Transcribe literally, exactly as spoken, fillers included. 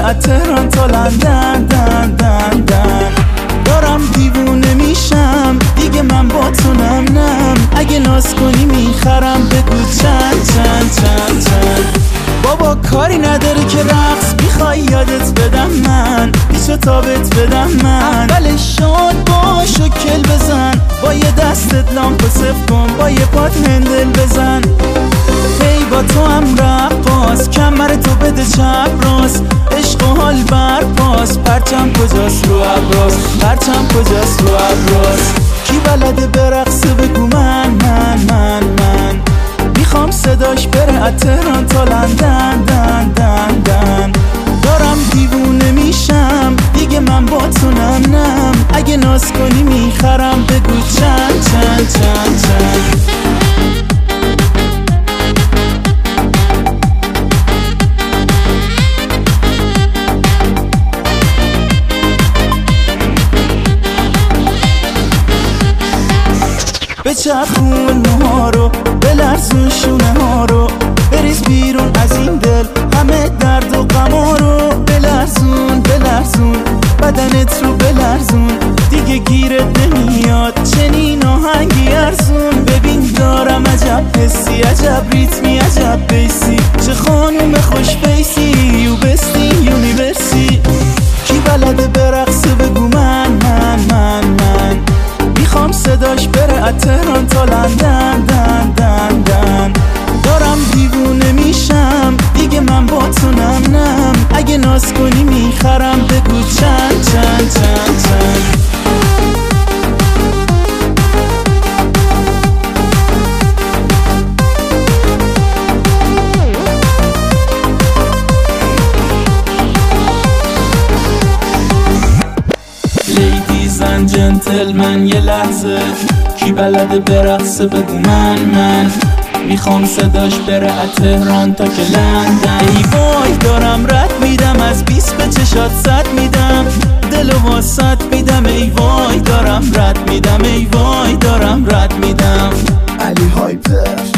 از تهران تا لندن دن دن دن. دارم دیوونه میشم دیگه من با تو نم نم. اگه ناز کنی میخرم بگو چند چند چند چند. بابا کاری نداره که رقص میخوای یادت بدم من، پیچو تابت بدم من. اولش شاد باش و کل بزن، با یه دستت لامپو صف کن، با یه پات هندل بزن. هی با تو هم رقاص، کمر تو بده چپ راست، عشق و حال برپاس. پرچم کجاست رو ابراز، پرچم کجاست رو ابراز. کی بلده برقصه بگو من من من من. میخوام صداش بره از تهران تا لندن دن دن دن. دارم دیوونه میشم دیگه من با تو نم نم. اگه ناز کنی میخرم بگو چند چند چند چند. بچرخون موها رو، بلرزون شونه ها رو، بریز بیرون از این دل همه درد و غما رو. بلرزون بلرزون بدنت رو بلرزون، دیگه گیرت نمیاد چنین آهنگی ارزون. ببین دارم عجب حسی، عجب ریتمی، عجب بیسی. چه خانوم خوش بیسی، یو بستی یونیورسی. کی بلده برقصه بگو من من من من. میخوام صداش بره از تهران تا لندن دن دن دن. دارم دیوونه میشم دیگه من با تو نم نم. اگه ناز کنی میخرم بگو چند چند چند چند. لیدیزن جنتلمن یه لحظه، کی بلده برقصه بگو من من. میخوام صداش بره از تهران تا که لندن. ای وای دارم رد میدم از بیست به چشات صد میدم، دل و واسط میدم. ای وای دارم رد میدم، ای وای دارم رد میدم. علی هایپر